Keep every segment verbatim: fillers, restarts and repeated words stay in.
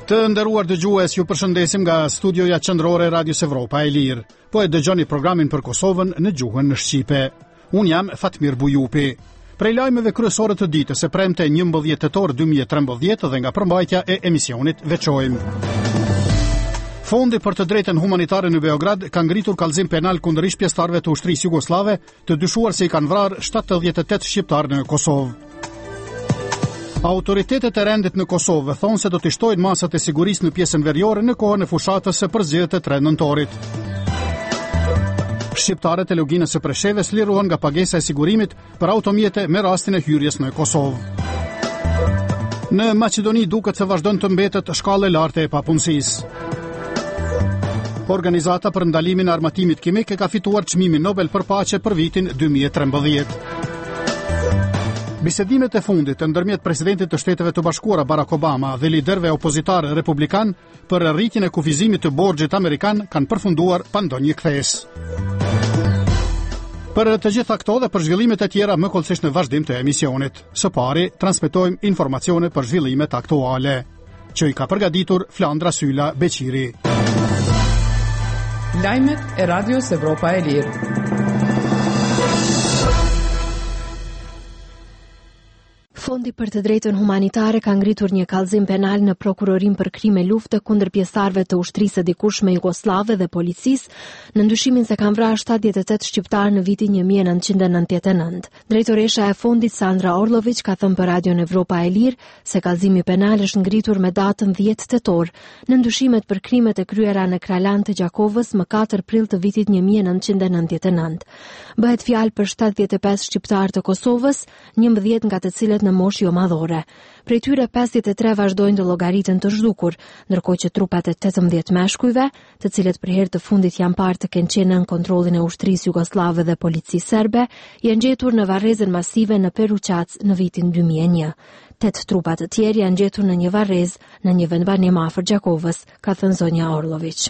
Të nderuar dëgjues, ju përshëndesim nga studioja qendrore e Radios Evropa e Lirë. Po e dëgjoni programin për Kosovën në gjuhën shqipe. Unë jam Fatmir Bujupi. Prej lajmeve kryesore të ditës së premte njëmbëdhjetë tetor dy mijë e trembëdhjetë dhe nga përmbajtja e emisionit veçojmë. Fondi për të drejtën humanitare në Beograd ka ngritur kallëzim penal kundër ish pjesëtarëve të ushtrisë jugoslave, të dyshuar se i kanë vrarë shtatëdhjetë e tetë shqiptarë në Kosovë. Autoritetet e rendit në Kosovë thonë se do të shtojnë masat e sigurisë në pjesën veriore në kohën e fushatës së përzgjedhjeve të tre nëntorit. Shqiptarët e loginës së Preshevës liruan nga pagesa e sigurimit për automjete me rastin e hyrjes në Kosovë. Në Maqedoni duket se vazhdon të mbetet shkallë e lartë e papunësisë. Organizata për ndalimin e armatimit kimik e ka fituar çmimin Nobel për paqe për vitin dy mijë e trembëdhjetë. Bisedimet e fundit ndërmjet presidentit të Shteteve të Bashkuara Barack Obama dhe liderëve opozitar republikan për rritjen e kufizimit të borxhit amerikan kanë përfunduar pa ndonjë kthes. Për të gjitha këto dhe për zhvillimet e tjera më kollësisht në vazhdim të emisionit. Së pari, transmetojmë informacione për zhvillimet aktuale, që i ka përgatitur Flandra Syla Beqiri. Lajmet e Radios Evropa e Lirë. Fondi për të drejtën humanitare ka ngritur një kallëzim penal në prokurorin për krime lufte kundër pjesëtarëve të ushtrisë së dikushme jugoslave dhe policisë në ndyshimin se kanë vrarë shtatëdhjetë e tetë shqiptarë në vitin një mijë e nëntëqind e nëntëdhjetë e nëntë. Drejtoresha e fondit Sandra Orlović ka thënë për Radion Evropa e Lirë se kallëzimi penal është ngritur me datën dhjetë tetor në ndyshimet për krimet e kryera në Kralan të Gjakovës më katër prill të vitit një mijë e nëntëqind e nëntëdhjetë e nëntë. Bëhet fjalë për shtatëdhjetë e pesë shqiptarë të Kosovës, njëmbëdhjetë nga të cilët në moshë jo madhore. Prej tyre pesëdhjetë e tre vazhdojnë të llogaritën të zhdukur, ndërkohë që trupat e tetëmbëdhjetë meshkujve, të cilët për herë të fundit janë parë të kenë qenë në kontrollin e ushtrisë jugoslave dhe policisë serbe, janë gjetur në varrezën masive në Peruqac në vitin dy mijë e një. Tet trupa të tjerë janë gjetur në një varrezë në një vend banim afër Gjakovës, ka thënë zonja Orlović.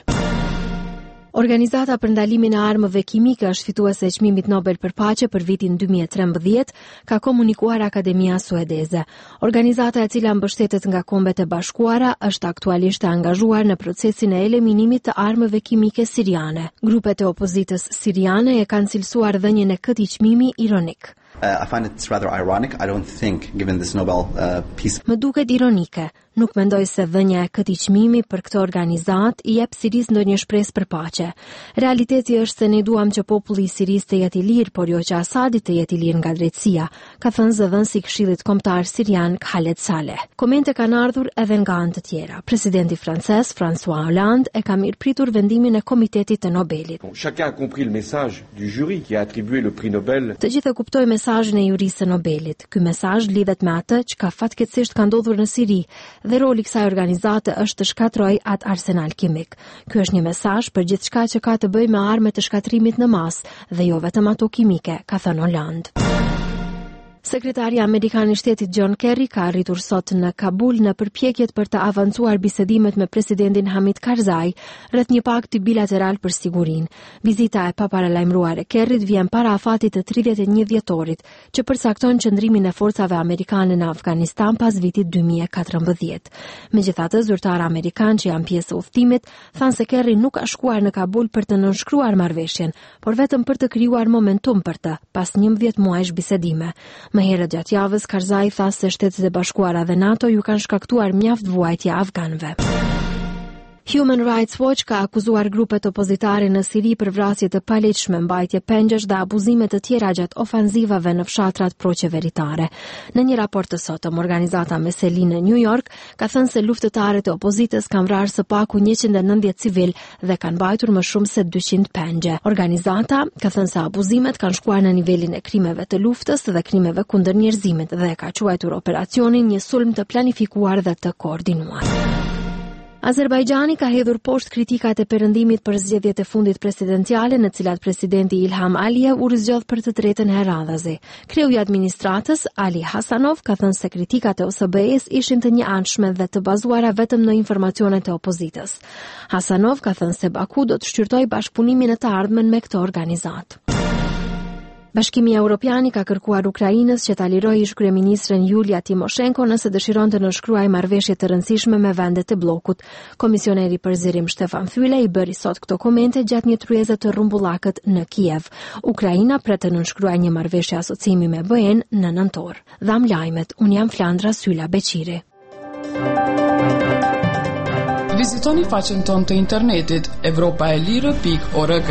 Organizata për ndalimin e armëve kimike është fituese e çmimit Nobel për paqe për vitin dy mijë e trembëdhjetë, ka komunikuar Akademia Suedeze. Organizata e cila mbështetet nga Kombet e Bashkuara është aktualisht e angazhuar në procesin e eliminimit të armëve kimike siriane. Grupet e opozitës siriane e kanë cilësuar dhënien e këtij çmimi ironik. Uh, I find it rather ironic. I don't think, given this Nobel uh, Peace. Më duket ironike. Nuk mendoj se dhënia e këtij çmimi për këtë organizat i jep Sirisë ndonjë shpresë për paqe. Realiteti është se ne duam që populli i Sirisë të jetë i lirë, por jo që Asadit të jetë i lirë nga drejtësia, ka thënë zëdhënësi i Këshillit Kombëtar Sirian Khaled Saleh. Komente kanë ardhur edhe nga anë të tjera. Presidenti francez François Hollande e ka mirëpritur vendimin e Komitetit të Nobelit. Chacun a compris le message du jury qui a attribué le prix Nobel. Të gjithë e kuptojnë mesazhin e jurisë së Nobelit. Ky mesazh lidhet me atë që fatkeqësisht ka ndodhur në Siri dhe roli i kësaj organizate është të shkatrojë atë arsenal kimik. Ky është një mesazh për gjithçka që ka të bëjë me armë të shkatrimit në masë dhe jo vetëm ato kimike, ka thënë Hollande. Sekretari Amerikan i Shtetit John Kerry ka arritur sot në Kabul në përpjekjet për të avancuar bisedimet me presidentin Hamid Karzai rreth një pakti bilateral për sigurinë. Vizita e paparalajmëruar e Kerryt vjen para afatit të tridhjetë e një dhjetorit, që përcakton qëndrimin e forcave amerikane në Afganistan pas vitit dy mijë e katërmbëdhjetë. Megjithatë, zyrtarë amerikanë që janë pjesë e udhëtimit thanë se Kerry nuk ka shkuar në Kabul për të nënshkruar marrëveshjen, por vetëm për të krijuar momentum për të, pas njëmbëdhjetë muajsh bisedime. Më herët gjatë javës, Karzai tha se Shtetet e Bashkuara dhe NATO ju kanë shkaktuar mjaft vuajtje afganëve. Human Rights Watch ka akuzuar grupet opozitare në Siri për vrasje të palegjshme, mbajtje pengjesh dhe abuzime të tjera gjatë ofenzivave në fshatrat proqeveritare. Në një raport të sotëm, organizata Meseli në New York ka thënë se luftëtarët e opozitës kanë vrarë së paku njëqind e nëntëdhjetë civil dhe kanë mbajtur më shumë se dyqind pengje. Organizata ka thënë se abuzimet kanë shkuar në nivelin e krimeve të luftës dhe krimeve kundër njerëzimit dhe ka quajtur operacionin një sulm të planifikuar dhe të koordinuar. Azerbajxhani ka hedhur poshtë kritikat e perëndimit për zgjedhjet e fundit presidenciale në cilat presidenti Ilham Aliyev u rizgjodh për të tretën herë radhazi. Kreu i administratës Ali Hasanov ka thënë se kritikat e O S B-s ishin të njëanshme dhe të bazuara vetëm në informacionet e opozitës. Hasanov ka thënë se Baku do të shqyrtojë bashkëpunimin e të ardhmen me këtë organizatë. Bashkimi Evropian ka kërkuar Ukrainës që ta lirojë ish-kryeministren Julia Timoshenko nëse dëshiron të nënshkruajë marrëveshje të rëndësishme me vendet e bllokut. Komisioneri për zgjerim Stefan Füle i bëri sot këto komente gjatë një tryeze të rrumbullakët në Kiev. Ukraina pret të nënshkruajë një marrëveshje asociimi me B E-n në nëntor. Dham lajmet, un jam Flandra Syla Beqiri. Vizitoni faqen tonë të internetit europa e lirë pikë org.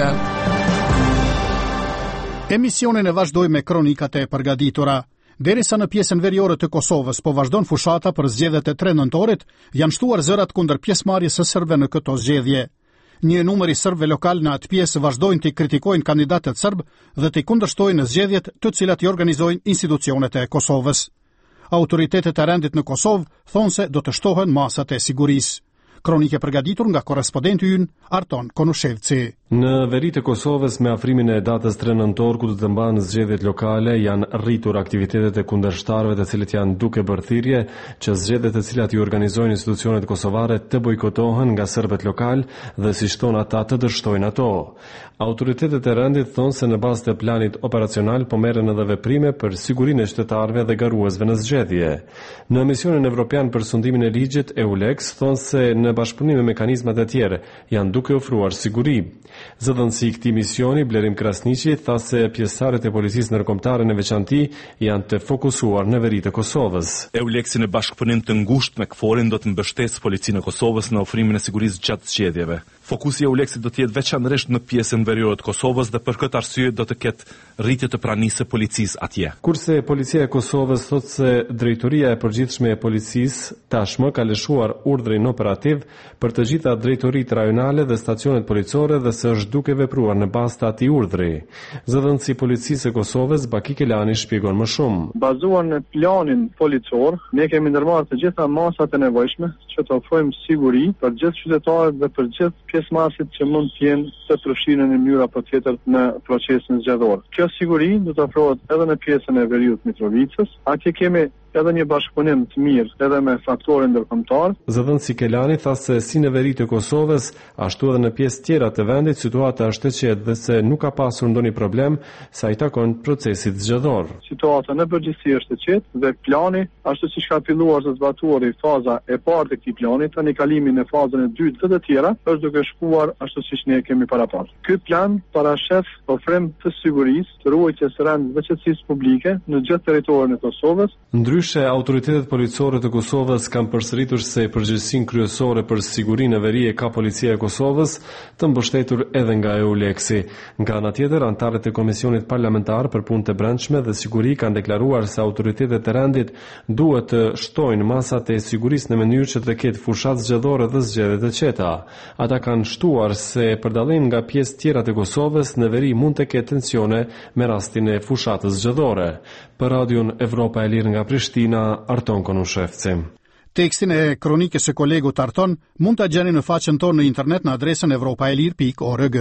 Emisionin e vazhdoj me kronikat e përgatitura. Derisa në pjesën veriore të Kosovës po vazhdon fushata për zgjedhjet e tre nëntorit, janë shtuar zërat kundër pjesëmarrjes së serbëve në këto zgjedhje. Një numër i serbëve lokal në atë pjesë vazhdojnë të kritikojnë kandidatët serb dhe të kundërshtojnë në zgjedhjet të cilat i organizojnë institucionet e Kosovës. Autoritetet e rendit në Kosovë thonë se do të shtohen masat e sigurisë. Kronike përgatitur nga korrespondenti ynë Arton Konushevci. Në veri të Kosovës me afrimin e datës tre nëntor ku do të mbahen zgjedhjet lokale janë rritur aktivitetet e kundërshtarëve të cilët janë duke bërë thirrje që zgjedhjet të cilat i organizojnë institucionet kosovare të bojkotohen nga serbët lokal dhe si shton ata të dështojnë ato. Autoritetet e rendit thonë se në bazë të planit operacional po merren edhe veprime për sigurinë e qytetarëve dhe garuesve në zgjedhje. Në misionin evropian për sundimin e ligjit EULEX thonë se në bashkëpunim me mekanizmat e tjerë janë duke ofruar siguri. Zëdhënësi i këtij misioni, Blerim Krasniqi, tha se pjesëtarët e policisë ndërkombëtare në veçanti janë të fokusuar në veri të Kosovës. EULEX në bashkëpunim të ngushtë me KFOR-in do të mbështesë policinë e Kosovës në ofrimin e sigurisë gjatë zgjedhjeve. Fokusi i EULEX-it do të jetë veçanërisht në pjesën veriore të Kosovës dhe për këtë arsye do të ketë rritje të pranisë së policisë atje. Kurse policia e Kosovës thotë se drejtoria e përgjithshme e policisë tashmë ka lëshuar urdhrin operativ për të gjitha drejtoritë rajonale dhe stacionet policore dhe se është duke vepruar në bazë të atij urdhri. Zëdhënësi i policisë e Kosovës Baki Kelani shpjegon më shumë. Bazuar në planin policor, ne kemi ndërmarrë të gjitha masat e nevojshme që të ofrojmë siguri për gjithë qytetarët dhe për gjithë pjesëmarrësit që mund të jenë të përfshirë në mënyrë apo tjetër në procesin zgjedhor. Kjo siguri do të ofrohet edhe në pjesën e veriut Mitrovicës. Atje kemi edhe një bashkëpunim të mirë edhe me faktorin ndërkombëtar. Zëdhënësi Kelani tha se si në veri të Kosovës, ashtu edhe në pjesë tjera të vendit situata është e qetë dhe se nuk ka pasur ndonjë problem sa i takon procesit zgjedhor. Situata në përgjithësi është e qetë dhe plani ashtu siç ka filluar të zbatuari faza e parë të këtij plani, tani kalimi në fazën e dytë dhe të tjera është duke shkuar ashtu siç ne kemi parapar. Ky plan parashef ofrim të sigurisë, të ruajtjes së rendit dhe qetësisë publike në gjithë territorin e Kosovës. Ndryshe, autoritetet policore të Kosovës kanë përsëritur se përgjegjësinë kryesore për sigurinë e veri e ka policia e Kosovës, të mbështetur edhe nga EULEX-i. Nga ana tjetër, anëtarët e Komisionit Parlamentar për Punë të Brendshme dhe Siguri kanë deklaruar se autoritetet e rendit duhet të shtojnë masat e sigurisë në mënyrë që të ketë fushat zgjedhore dhe zgjedhje të qeta. Ata kanë shtuar se për dallim nga pjesë tjera të Kosovës, në veri mund të ketë tensione me rastin e fushatës zgjedhore. Për Radion Evropa e Lirë nga Prishtina, Arton Konushevci. Tekstin e kronikës së kolegut Arton mund ta gjeni në faqen tonë në internet në adresën europaelir pikë org.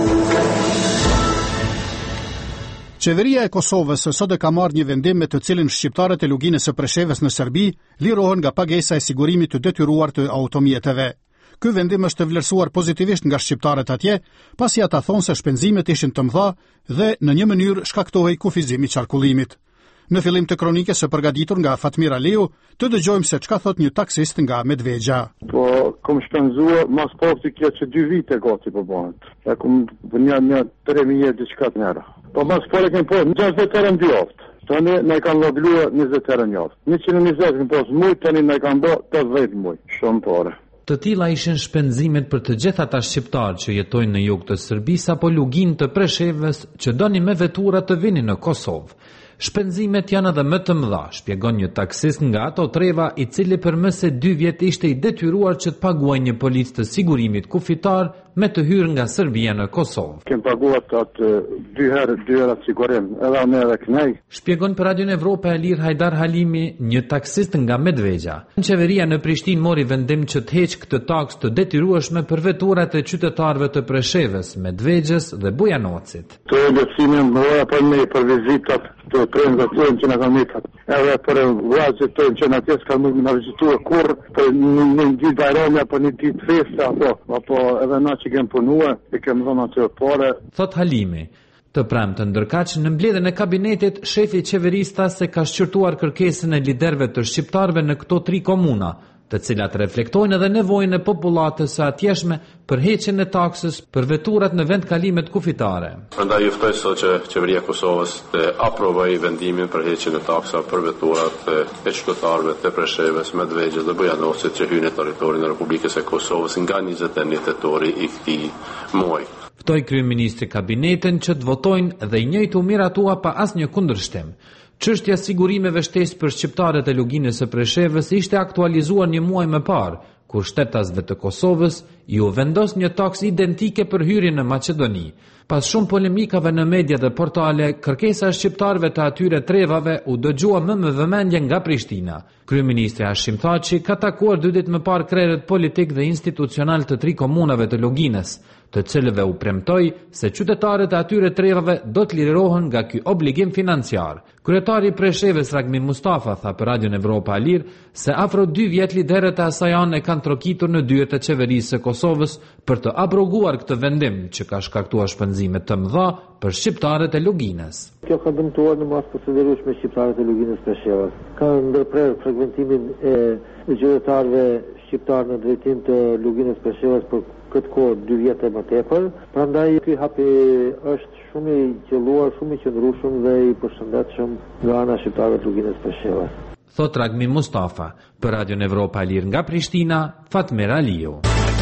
Qeveria e Kosovës sot e ka marrë një vendim me të cilin shqiptarët e luginës së Preshevës në Serbi lirohen nga pagesa e sigurimit të detyruar të automjeteve. Ky vendim është të vlerësuar pozitivisht nga shqiptarët atje, pasi ata thonë se shpenzimet ishin të mëdha dhe në një mënyrë shkaktohej kufizimi i qarkullimit. Në fillim të kronikës së përgatitur nga Fatmira Leu, të dëgjojmë se çka thot një taksist nga Medvegja. Po, kom shpenzuar mas pafti kjo që dy vite gati po bëhet. E kom një një tre mijë diçka të nëra. Po mas pore kem po gjashtëdhjetë herë në dy javë. Tani na kanë llogluar njëzet herë në javë. njëqind e njëzet kem pas muj, tani na kanë bë pesëdhjetë muj. Shumë pore. Të tilla ishin shpenzimet për të gjithë ata shqiptarë që jetojnë në jug të Serbisë apo lugin të Preshevës që donin me vetura të vinin në Kosovë. Shpenzimet janë edhe më të mëdha, shpjegon një taksist nga ato treva i cili për më se dy vjet ishte i detyruar që të paguajë një policë të sigurimit kufitar me të hyrë nga Serbia në Kosovë. Kem paguar atë dy herë dy herë sigurim, edhe ne edhe kënej. Shpjegon për Radion Evropa e Lirë Hajdar Halimi, një taksist nga Medvegja. Qeveria në Prishtinë mori vendim që të heqë këtë taksë të detyrueshme për veturat e qytetarëve të Preshevës, Medvegjës dhe Bujanocit. Të lehtësimin më apo ne për vizitat të prindëve tonë që na kanë mikat. Edhe për vllazët tonë që na tes kanë mund na vizituar kurr për një ditë bajrami apo një ditë festa apo apo edhe na që kem punuar e kem dhënë atë parë. Thot Halimi, Të premten ndërkaq në mbledhjen e kabinetit, shefi i qeverisë tha se ka shqyrtuar kërkesën e liderëve të shqiptarëve në këto tri komuna, të cilat reflektojnë edhe nevojën e popullatës së atjeshme për heqjen e taksës për veturat në vendkalimet kufitare. Prandaj juftoj sot që qeveria e Kosovës të aprovojë vendimin për heqjen e taksave për veturat e shqiptarëve të Preshevës, Medvegjës dhe Bujanosit që hyjnë në territorin e Republikës së Kosovës nga njëzet e një tetori i këtij muaji. Ftoi kryeministri kabinetin që të votojnë dhe i njëjtë u miratua pa asnjë kundërshtim. Çështja sigurimeve shtesë për shqiptarët e luginës së Preshevës ishte aktualizuar një muaj më parë, kur shtetasve të Kosovës ju vendos një taksë identike për hyrjen në Maqedoni. Pas shumë polemikave në media dhe portale, kërkesa e shqiptarëve të atyre trevave u dëgjua më me vëmendje nga Prishtina. Kryeministri Hashim Thaçi ka takuar dy ditë më parë krerët politik dhe institucional të tri komunave të luginës, të cilëve u premtoi se qytetarët e atyre trevave do të lirohen nga ky obligim financiar. Kryetari i Preshevës Ragmi Mustafa tha për Radion Evropa e Lirë se afro dy vjet liderët e asaj ane kanë trokitur në dyert e qeverisë së Kosovës për të abroguar këtë vendim që ka shkaktuar shpenzime të mëdha për shqiptarët e luginës. Kjo ka dëmtuar në masë përsiderueshme shqiptarët e luginës Preshevës. Ka ndërprer frekventimin e qytetarëve shqiptar në drejtim të luginës Preshevës për këtë kohë dy vjet e më tepër. Prandaj ky hapi është shumë i qelluar, shumë i qëndrueshëm dhe i përshëndetshëm nga ana e shqiptarëve të luginës Preshevës. Thot Ragmi Mustafa, për Radion Evropa e Lirë nga Prishtina, Fatmir Aliu.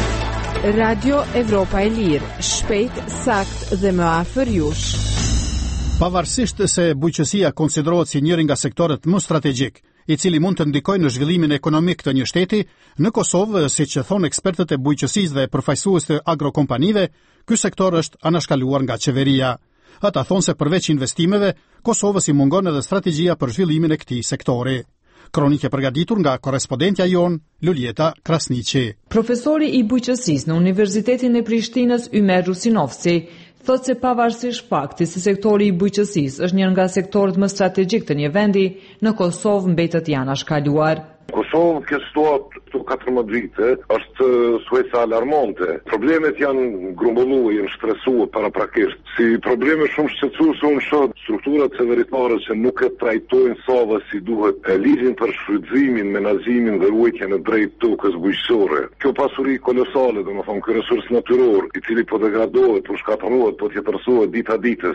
Radio Evropa e Lirë, shpejt, sakt dhe më afër jush. Pavarësisht se bujqësia konsiderohet si njëri nga sektorët më strategjik, i cili mund të ndikojë në zhvillimin ekonomik të një shteti, në Kosovë, siç e thon ekspertët e bujqësisë dhe përfaqësues të agrokompanive, ky sektor është anashkaluar nga qeveria. Ata thonë se përveç investimeve, Kosovës i mungon edhe strategjia për zhvillimin e këtij sektori. Kronikë përgatitur nga korrespondentja jon Luljeta Krasniqi. Profesori i bujqësisë në Universitetin e Prishtinës Ymer Rusinovci thotë se pavarësisht faktit se sektori i bujqësisë është një nga sektorët më strategjik të një vendi, në Kosovë mbetet i anashkaluar. Kosovë kjo situatë këto katërmbëdhjetë vite është suesa alarmante. Problemet janë grumbulluar, janë shtresuar paraprakisht. Si probleme shumë shqetësuese unë shoh strukturat severitare që nuk e trajtojnë sava si duhet, e ligjin për shfrytëzimin, menaxhimin dhe ruajtjen e drejtë tokës bujqësore. Kjo pasuri kolosale, domethënë ky resurs natyror, i cili po degradohet, po shkatërrohet, po tjetërsohet dita ditës,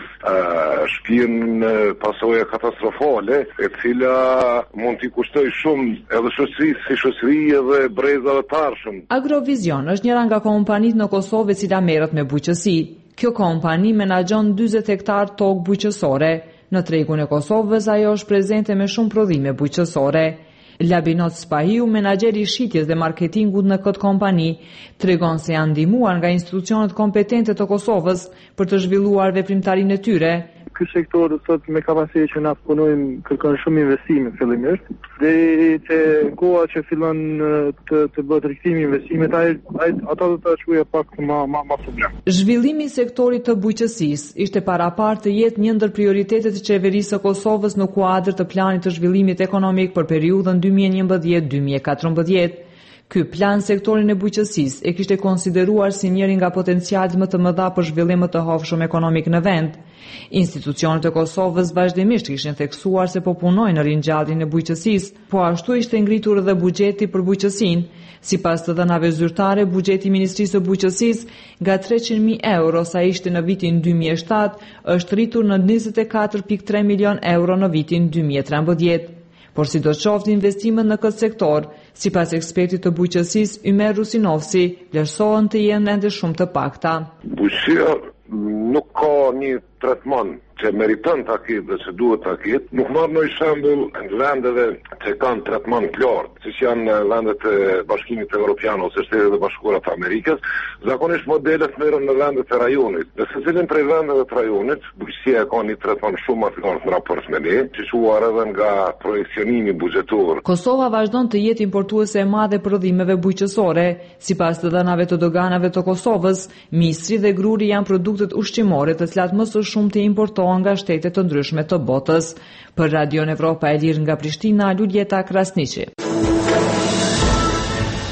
shpjen pasojë katastrofale, e cila mund t'i kushtoj shumë edhe shoqërisë si shoqëri edhe brezave të arshëm. Agrovision është njëra nga kompanitë në Kosovë e cila merret me bujqësi. Kjo kompani menaxhon dyzet hektar tokë bujqësore. Në tregun e Kosovës ajo është prezente me shumë prodhime bujqësore. Labinot Spahiu, menaxheri i shitjes dhe marketingut në këtë kompani, tregon se janë ndihmuar nga institucionet kompetente të Kosovës për të zhvilluar veprimtarinë e tyre. Ky sektor sot me kapacitet që na punojmë kërkon shumë investime fillimisht. Deri te koha që fillon të të bëhet rikthimi i investimeve, ai ata do ta shkruajë pak më më më problem. Zhvillimi i sektorit të bujqësisë ishte paraparë të jetë një ndër prioritetet e qeverisë së Kosovës në kuadër të planit të zhvillimit ekonomik për periudhën dy mijë e njëmbëdhjetë deri dy mijë e katërmbëdhjetë. Ky plan sektorin e bujqësisë e kishte konsideruar si njëri nga potencialet më të mëdha për zhvillim të hovshëm ekonomik në vend. Institucionet e Kosovës vazhdimisht kishin theksuar se po punojnë në ringjalljen e bujqësisë, po ashtu ishte ngritur edhe buxheti për bujqësinë. Sipas të dhënave zyrtare, buxheti i Ministrisë së Bujqësisë nga treqind mijë euro sa ishte në vitin dy mijë e shtatë është rritur në njëzet e katër pikë tre milion euro në vitin dy mijë e trembëdhjetë. Por si do qoftë investimet në këtë sektor, sipas ekspertit të bujqësisë Ymer Rusinovci, vlerësohen të jenë ende shumë të pakta. Bujqësia nuk ka një tretman që meriton ta ketë dhe që duhet ta ketë. Nuk marr në shembull vendeve që kanë tretman të lartë, siç janë vendet e Bashkimit Evropian ose Shtetet e Bashkuara të Amerikës, zakonisht modelet merren në vendet e rajonit. Në secilin prej vendeve të rajonit, bujqësia ka një tretman shumë më të lartë në raport me ne, që quar edhe nga projekcionimi buxhetor. Kosova vazhdon të jetë importuese e madhe prodhimeve bujqësore. Sipas të dhënave të doganave të Kosovës, misri dhe gruri janë produktet ushqimore të cilat më së shumti importohen nga shtete të ndryshme të botës. Për Radion Evropa e Lirë nga Prishtina, Luljeta Krasniqi.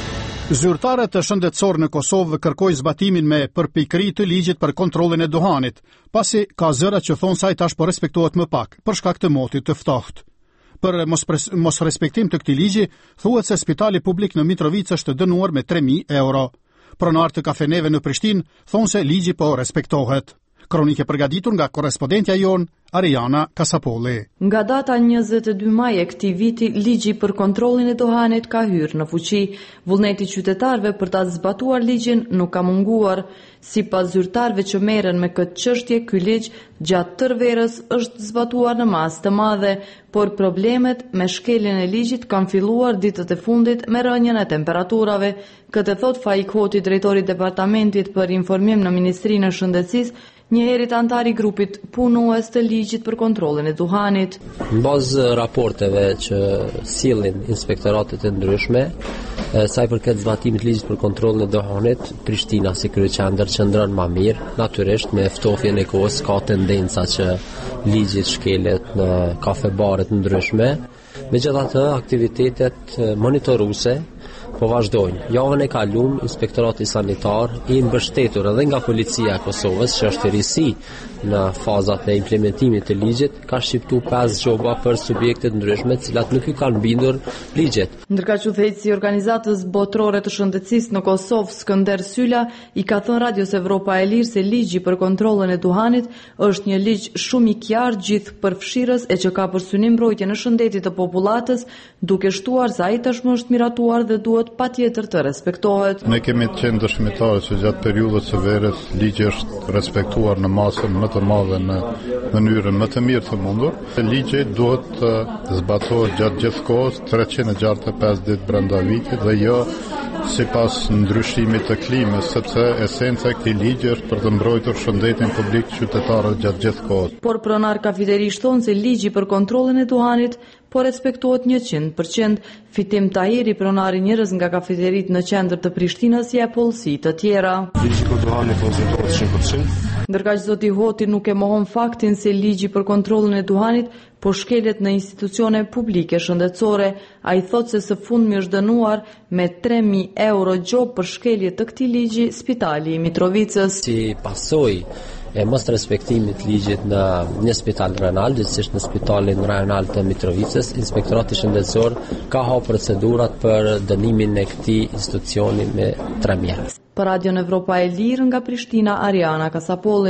Zyrtarët të shëndetësor në Kosovë kërkojnë zbatimin me përpikëri të ligjit për kontrollin e duhanit, pasi ka zëra që thonë se ai tash po respektohet më pak për shkak të motit të ftohtë. Për mos, mos respektim të këtij ligji, thuhet se Spitali Publik në Mitrovicë është dënuar me tre mijë euro. Pronarët të kafeneve në Prishtinë thonë se ligji po respektohet. Kronike përgatitur nga korrespondentja jon Ariana Kasapolli. Nga data njëzet e dy maj e këtij viti, ligji për kontrollin e duhanit ka hyrë në fuqi. Vullneti i qytetarëve për ta zbatuar ligjin nuk ka munguar. Sipas zyrtarëve që merren me këtë çështje, ky ligj gjatë tërë verës është zbatuar në masë të madhe, por problemet me shkeljen e ligjit kanë filluar ditët e fundit me rënjën e temperaturave. Këtë thot Faik Hoti, drejtori i departamentit për informim në Ministrinë e Shëndetësisë, njëherit antari grupit punues të ligjit për kontrollin e duhanit. Në bazë raporteve që sillin inspektoratet e ndryshme, sa i përket zbatimit ligjit për kontrollin e duhanit, Prishtina si kryeqendër qëndron më mirë. Natyrisht me ftofjen e kohës ka tendenca që ligjit shkelet në kafebaret ndryshme. Megjithatë, aktivitetet monitoruese po vazhdojnë. Javën e kaluar, Inspektorati Sanitar i mbështetur edhe nga Policia e Kosovës, që është risi në fazat e implementimit të ligjit, ka shqiptu pesë gjoba për subjekte të ndryshme, të cilat nuk i kanë bindur ligjet. Ndërka që udhëheqësi i organizatës botërore të shëndetësisë në Kosovë, Skënder Syla, i ka thënë Radios Evropa e Lirë se ligji për kontrollin e duhanit është një ligj shumë i qartë gjithë përfshirës e që ka për synim mbrojtjen e shëndetit të popullatës, duke shtuar se ai tashmë është miratuar dhe duhet patjetër të respektohet. Ne kemi qenë dëshmitarë që gjatë periudhës së verës ligji është respektuar në masën më të madhe në mënyrën më të mirë të mundur. Ligji duhet të zbatohet gjatë gjithë kohës, treqind e gjashtëdhjetë e pesë ditë brenda vitit dhe jo sipas ndryshimit të klimës, sepse esenca e këtij ligji është për të mbrojtur shëndetin publik të qytetarëve gjatë gjithë kohës. Por pronar kafiteri thonë se ligji për kontrollin e duhanit po respektohet njëqind përqind. Fitim Tahiri, pronari njerëz nga kafeterit në qendër të Prishtinës, jep pollësi të tjera. Ligji për duhanin po respektohet njëqind përqind. Ndërka që zoti Hoti nuk e mohon faktin se ligji për kontrollin e duhanit po shkelet në institucione publike shëndetësore. Ai thot se së fundmi është dënuar me tre mijë euro gjop për shkelje të këtij ligji Spitali i Mitrovicës. Si pasojë e mos respektimit ligjit në një spital renal, gjithsesi në spitalin renal të Mitrovicës, Inspektorati Shëndetësor ka hapur procedurat për dënimin e këtij institucioni me tre mijë euro. Për Radion Evropa e Lirë nga Prishtina, Ariana Kasapolli.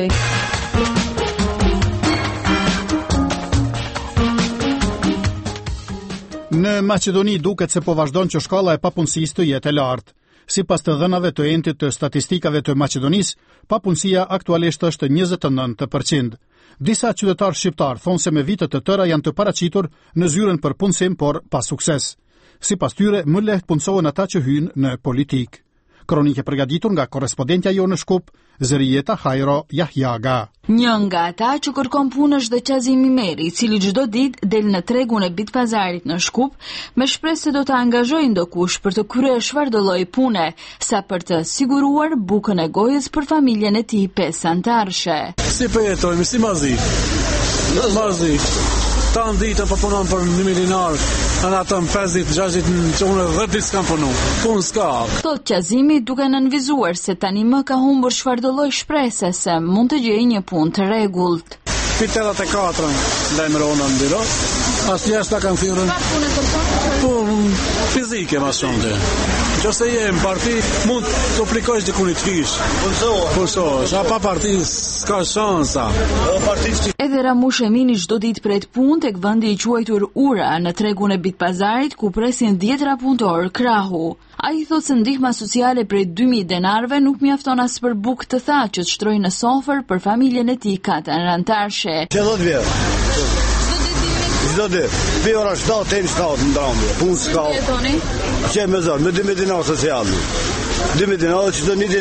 Në Maqedoni duket se po vazhdon që shkalla e papunësisë të jetë e lartë. Sipas të dhënave të entit të statistikave të Maqedonisë, papunësia aktualisht është njëzet e nëntë përqind. Disa qytetarë shqiptar thonë se me vite të tëra janë të paraqitur në zyrën për punësim, por pa sukses. Sipas tyre, më lehtë punësohen ata që hyjnë në politikë. Kronike përgatitur nga korrespondentja jo në Shkup, Zërijeta Hajro Jahjaga. Një nga ata që kërkon punë është Qazimi Meri, i cili çdo ditë del në tregun e Bitpazarit në Shkup, me shpresë se do të angazhojë ndokush për të kryer çfarëdo lloj pune, sa për të siguruar bukën e gojës për familjen e tij pesë antarëshe. Si po jetojmë, si mazi? Mazi. Tanë ditë po punon për një milinar, anë atëm pesë ditë, gjashtë ditë, që unë dhjetë ditë s'kam punu. Punë s'ka. Thot Qazimi duke nënvizuar se tani më ka humbur çfarëdo lloj shprese se mund të gjejë një punë të rregullt. Piterat e katërën, lajmërona në biro, as jashtë ta kanë thirrën. Punë fizike ma shumë të. Qëse je në parti, mund të aplikojsh diku një të fish. Punësohesh, a pa parti s'ka shansa. Edhe Ramush Emini çdo ditë pret punë tek vendi i quajtur Ura në tregun e Bitpazarit, ku presin dhjetra punëtor krahu. Ai thot se ndihma sociale prej dy mijë denarve nuk mjafton as për bukë të tha që të shtrojë në sofër për familjen e tij katër antarëshe. Çdo vjet. Çdo ditë. Pi ora shtatë tem shtatë në ndramje. Punë s'ka. Që me zon, me dy mijë dinar sociale. dy mijë dinar çdo një ditë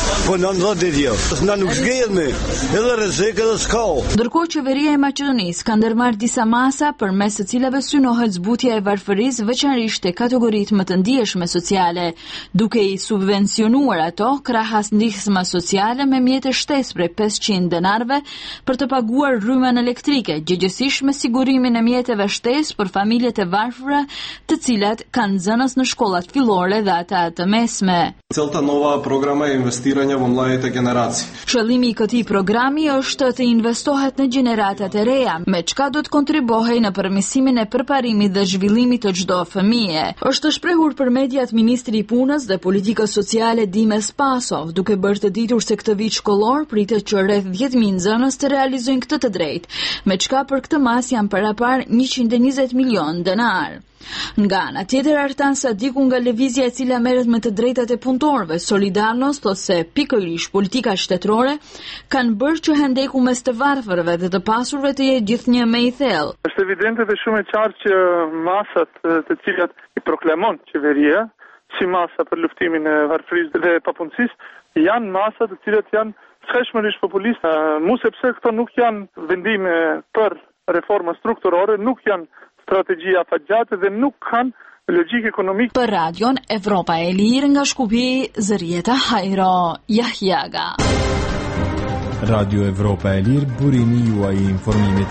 Po nëntëdhjetë ditë jo. Na nuk zgjehet me. Edhe rrezik edhe s'ka. Ndërkohë qeveria e Maqedonisë ka ndërmarrë disa masa përmes së cilave synohet zbutja e varfërisë veçanërisht te kategoritë më të ndjeshme sociale, duke i subvencionuar ato krahas ndihma sociale me mjete shtesë prej pesëqind denarve për të paguar rrymën elektrike, gjëgjësisht me sigurimin e mjeteve shtesë për familjet e varfëra, të cilat kanë zënës në shkollat fillore dhe ata të mesme. Целта нова програма е инвестирање во младите генерации. Qëllimi i këtij programi është të investohet në gjeneratat e reja, me çka do të kontribuojë në përmirësimin e përparimit dhe zhvillimit të çdo fëmije. Është shprehur për mediat ministri i punës dhe politikës sociale Dimes Pasov, duke bërë të ditur se këtë vit shkollor pritet që rreth dhjetë mijë nxënës të realizojnë këtë të drejtë, me çka për këtë mas janë parapar njëqind e njëzet milion denar. Nga ana tjetër, Artan Sadiku nga lëvizja e cila merret me të drejtat e punëtorëve, Solidarnos, thotë se pikërisht politika shtetërore kanë bërë që hendeku mes të varfërve dhe të pasurve të jetë gjithnjë me i thellë. Është evidente dhe shumë e qartë që masat të cilat i proklamon qeveria si masa për luftimin e varfërisë dhe papunësisë, janë masa të cilat janë sheshmërisht populiste, mu sepse këto nuk janë vendime për reforma strukturore, nuk janë strategjia afatgjate dhe nuk kanë logjik ekonomik. Për radion Evropa e Lirë nga Shkupi, Zërieta Hajro Jahjaga. Radio Evropa e Lirë, burimi juaj i informimit.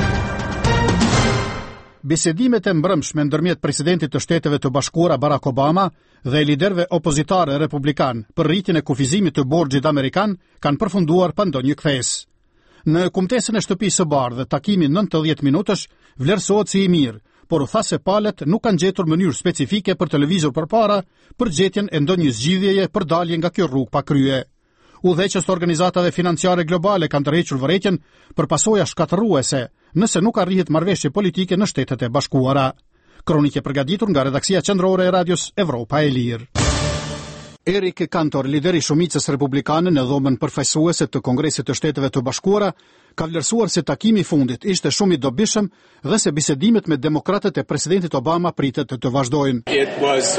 Bisedimet e mbrëmshme ndërmjet presidentit të Shteteve të Bashkuara Barack Obama dhe liderëve opozitare republikan për rritjen e kufizimit të borxhit amerikan kanë përfunduar pa ndonjë kthes. Në kumtesën e shtëpisë së bardhë, takimi nëntëdhjetë minutësh vlerësohet si i mirë, por u tha se palët nuk kanë gjetur mënyrë specifike për televizor përpara për gjetjen e ndonjë zgjidhjeje për dalje nga kjo rrugë pa krye. Udhëheqës të organizatave financiare globale kanë tërhequr vërejtjen për pasoja shkatërruese nëse nuk arrihet marrëveshje politike në Shtetet e Bashkuara. Kronikë e përgatitur nga redaksia qendrore e Radios Evropa e Lirë. Eric Cantor, lideri i shumicës republikane në dhomën përfaqësuese të Kongresit të Shteteve të Bashkuara, ka vlerësuar se takimi i fundit ishte shumë i dobishëm dhe se bisedimet me demokratët e presidentit Obama pritet të, të vazhdojnë. Was,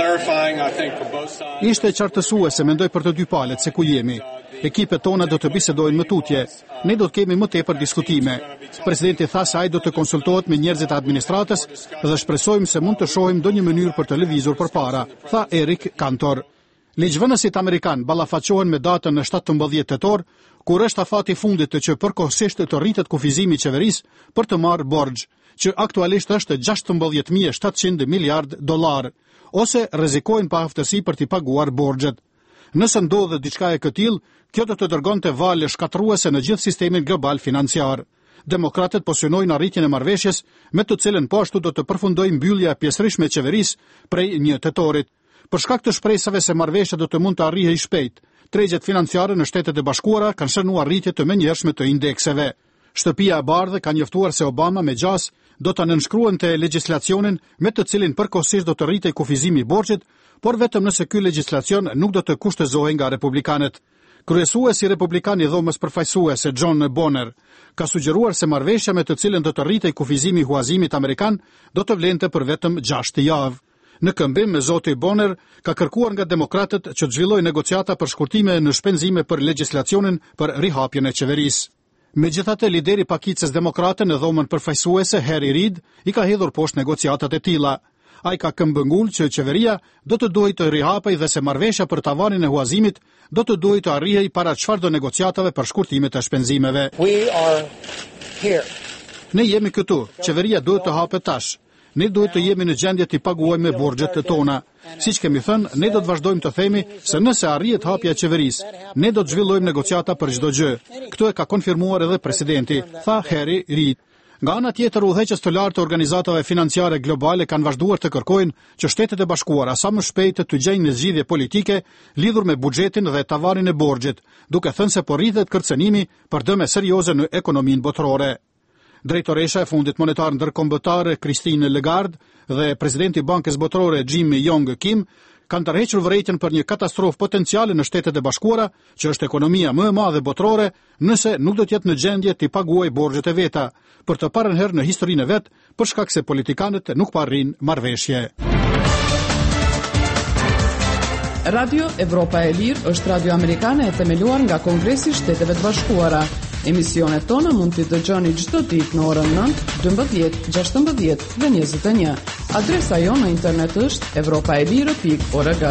uh, ishte qartësuese, mendoj për të dy palët se ku jemi. Ekipet tona do të bisedojnë më tutje. Ne do të kemi më tepër diskutime. Presidenti tha se ai do të konsultohet me njerëzit e administratës dhe shpresojmë se mund të shohim ndonjë mënyrë për televizor përpara, tha Eric Cantor. Ligjvënësit amerikan ballafaqohen me datën në shtatëmbëdhjetë tetor, kur është afati i fundit të që përkohësisht të rritet kufizimi i qeverisë për të marrë borxh, që aktualisht është gjashtëmbëdhjetë mijë e shtatëqind miliard dollar, ose rrezikojnë pa aftësi për t'i paguar borxhet. Nëse ndodhet diçka e këtill, kjo do të dërgonte valë shkatërruese në gjithë sistemin global financiar. Demokratët po synojnë arritjen e marrëveshjes, me të cilën po ashtu do të përfundojë mbyllja pjesërisht e qeverisë prej një tetorit. Për shkak të shpresave se marrëveshja do të mund të arrijë shpejt, tregjet financiare në Shtetet e Bashkuara kanë shënuar rritje të menjëhershme të indekseve. Shtëpia e Bardhë ka njoftuar se Obama me gjas do ta nënshkruante legjislacionin me të cilin përkohësisht do të rritej kufizimi i borxhit, por vetëm nëse ky legjislacion nuk do të kushtëzohej nga republikanët. Kryesuesi republikan i dhomës përfaqësuese John Bonner ka sugjeruar se marrëveshja me të cilën do të rritej kufizimi i huazimit amerikan do të vlente për vetëm gjashtë javë. Në këmbim me zoti Bonner ka kërkuar nga demokratët që të zhvillojë negociata për shkurtime në shpenzime për legjislacionin për rihapjen e qeverisë. Megjithatë, lideri i pakicës demokrate në dhomën përfaqësuese Harry Reid i ka hedhur poshtë negociatat e tilla. Ai ka këmbëngull që qeveria do të duhej të rihapej dhe se marrëveshja për tavanin e huazimit do të duhej të arrijej para çfarëdo negociatave për shkurtimet e shpenzimeve. We are here. Ne jemi këtu, qeveria duhet të hapet tash. Ne duhet të jemi në gjendje të paguajmë me borxhet tona. Siç kemi thënë, ne do të vazhdojmë të themi se nëse arrihet hapja e qeverisë, ne do të zhvillojmë negociata për çdo gjë. Këtë e ka konfirmuar edhe presidenti, tha Harry Reid. Nga ana tjetër, udhëheqës të lartë të organizatave financiare globale kanë vazhduar të kërkojnë që Shtetet e Bashkuara sa më shpejt të gjejnë një zgjidhje politike lidhur me buxhetin dhe tavarin e borxhit, duke thënë se po rritet kërcënimi për dëme serioze në ekonominë botërore. Drejtoresha e Fundit Monetar Ndërkombëtar Christine Lagarde dhe presidenti i Bankës Botërore Jim Yong Kim kanë tërhequr vërejtjen për një katastrofë potenciale në Shtetet e Bashkuara, që është ekonomia më e madhe botërore, nëse nuk do të jetë në gjendje të paguajë borxhet e veta, për të parën herë në historinë e vet, për shkak se politikanët nuk po arrin marrëveshje. Radio Evropa e Lirë është radio amerikane e themeluar nga Kongresi i Shteteve të Bashkuara. Emisionet tona mund t'i dëgjoni çdo ditë në orën nëntë, dymbëdhjetë, gjashtëmbëdhjetë dhe njëzet e një. Adresa jonë në internet është evropaelire pikë org.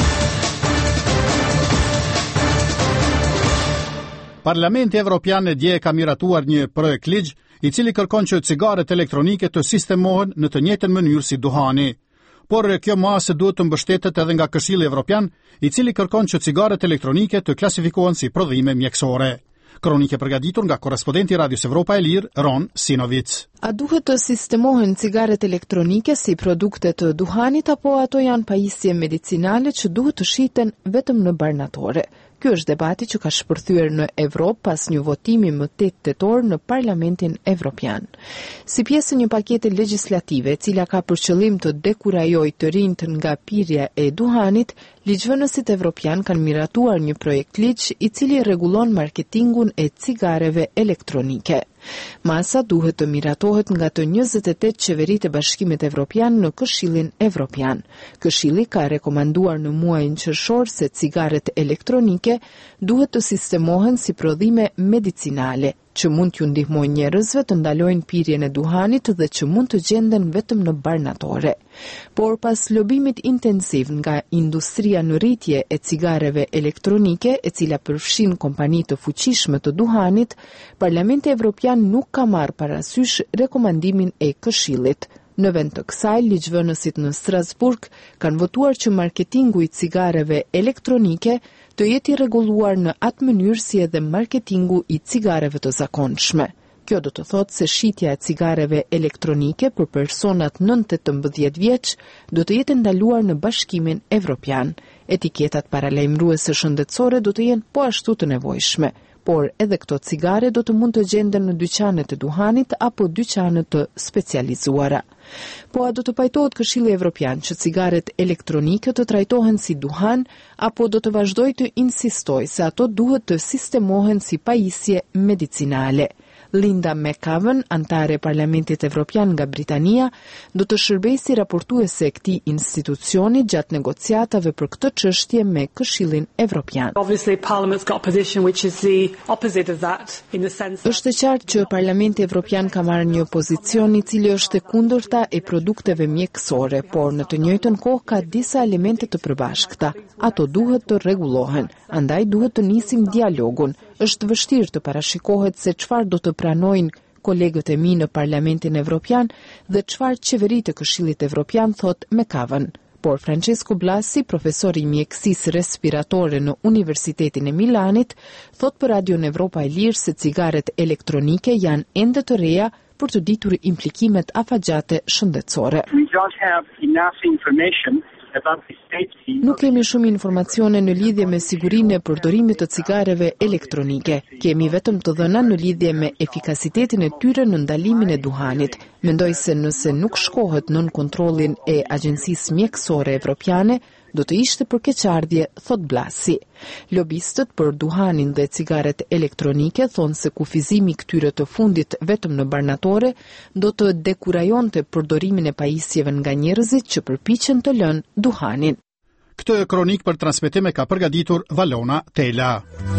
Parlamenti Evropian e dje ka miratuar një projekt ligj i cili kërkon që cigaret elektronike të sistemohen në të njëjtën mënyrë si duhani. Por kjo masë duhet të mbështetet edhe nga Këshilli Evropian, i cili kërkon që cigaret elektronike të klasifikohen si prodhime mjekësore. Kronike përgatitur nga korrespondenti Radios Evropa e Lirë, Ron Sinovic. A duhet të sistemohen cigaret elektronike si produkte të duhanit apo ato janë pajisje medicinale që duhet të shiten vetëm në barnatore? Ky është debati që ka shpërthyer në Evropë pas një votimi më tetë tetor në Parlamentin Evropian. Si pjesë e një pakete legjislative e cila ka për qëllim të dekurajojë të rinjt nga pirja e duhanit, ligjvënësit evropian kanë miratuar një projekt ligj i cili rregullon marketingun e cigareve elektronike. Masa duhet të miratohet nga të njëzet e tetë qeveritë e Bashkimit Evropian në Këshillin Evropian. Këshilli ka rekomanduar në muajin qershor se cigaret elektronike duhet të sistemohen si prodhime medicinale, që mund t'ju ndihmojnë njerëzve të ndalojnë pirjen e duhanit dhe që mund të gjenden vetëm në barnatore. Por pas lobimit intensiv nga industria në rritje e cigareve elektronike, e cila përfshin kompani të fuqishme të duhanit, Parlamenti Evropian nuk ka marrë parasysh rekomandimin e Këshillit. Në vend të kësaj, ligjvënësit në Strasburg kanë votuar që marketingu i cigareve elektronike të jetë i rregulluar në atë mënyrë si edhe marketingu i cigareve të zakonshme. Kjo do të thotë se shitja e cigareve elektronike për personat nën tetëmbëdhjetë vjeç do të jetë ndaluar në Bashkimin Evropian. Etiketat paralajmëruese shëndetësore do të jenë po ashtu të nevojshme, por edhe këto cigare do të mund të gjenden në dyqanet e duhanit apo dyqanet të specializuara. Po a do të pajtohet Këshilli Evropian që cigaret elektronike të trajtohen si duhan, apo do të vazhdoj të insistoj se ato duhet të sistemohen si pajisje medicinale? Linda McAvan, antare e Parlamentit Evropian nga Britania, do të shërbejë si raportuese e këtij institucioni gjatë negociatave për këtë çështje me Këshillin Evropian. Është e qartë që Parlamenti Evropian ka marrë një pozicion i cili është e kundërta e produkteve mjekësore, por në të njëjtën kohë ka disa elemente të përbashkëta. Ato duhet të rregullohen, andaj duhet të nisim dialogun. Është vështirë të parashikohet se çfarë do të pranojnë kolegët e mi në Parlamentin Evropian dhe çfarë qeveritë e Këshillit Evropian, thot McAvan. Por Francesco Blasi, profesor i mjekësisë respiratore në Universitetin e Milanit, thot për Radio Evropa e Lirë se cigaret elektronike janë ende të reja për të ditur implikimet afatgjate shëndetësore. Nuk kemi shumë informacione në lidhje me sigurinë e përdorimit të cigareve elektronike. Kemi vetëm të dhëna në lidhje me efikasitetin e tyre në ndalimin e duhanit. Mendoj se nëse nuk shkohet nën kontrollin e Agjencisë Mjekësore Evropiane, do të ishte për keqardhje, thot Blasi. Lobistët për duhanin dhe cigaret elektronike thonë se kufizimi këtyre të fundit vetëm në barnatore do të dekurajonte përdorimin e pajisjeve nga njerëzit që përpiqen të lënë duhanin. Këtë kronik për transmetime ka përgatitur Valona Tela.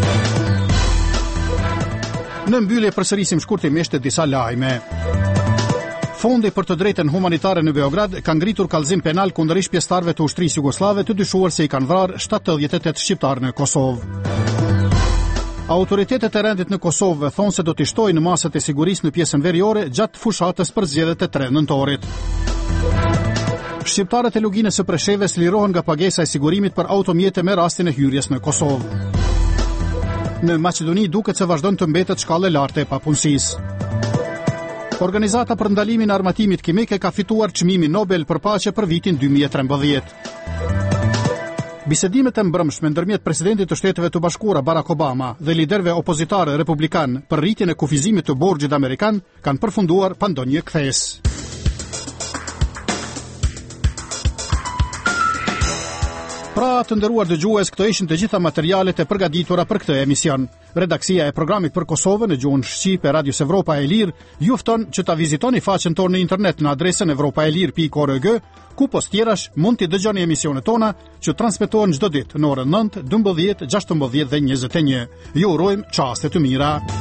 Në mbyllje përsërisim shkurtimisht disa lajme. Fondi për të drejtën humanitare në Beograd ka ngritur kallëzim penal kundër ish pjesëtarëve të ushtrisë jugoslave të dyshuar se i kanë vrarë shtatëdhjetë e tetë shqiptarë në Kosovë. Autoritetet e rendit në Kosovë thonë se do t'i shtojnë masat e sigurisë në pjesën veriore gjatë fushatës për zgjedhjet e tre nëntorit. Shqiptarët e luginës së Preshevës lirohen nga pagesa e sigurimit për automjete me rastin e hyrjes në Kosovë. Në Maqedoni duket se vazhdon të mbetet shkallë e lartë e papunësisë. Organizata për ndalimin e armatimit kimik e ka fituar çmimin Nobel për paqe për vitin dy mijë e trembëdhjetë. Bisedimet e mbrëmshme ndërmjet presidentit të Shteteve të Bashkuara Barack Obama dhe liderëve opozitarë republikan për rritjen e kufizimit të borxhit amerikan kanë përfunduar pa ndonjë kthesë. Pra të nderuar dëgjues, këto ishin të gjitha materialet e përgatitura për këtë emision. Redaksia e programit për Kosovën në gjuhën shqipe e Radios Evropa e Lirë ju fton që ta vizitoni faqen tonë në internet në adresën evropaelir pikë org, ku post tjerash mund t'i dëgjoni emisionet tona që transmetohen çdo ditë në orën nëntë, dymbëdhjetë, gjashtëmbëdhjetë dhe njëzet e një. Ju urojmë çaste të mira.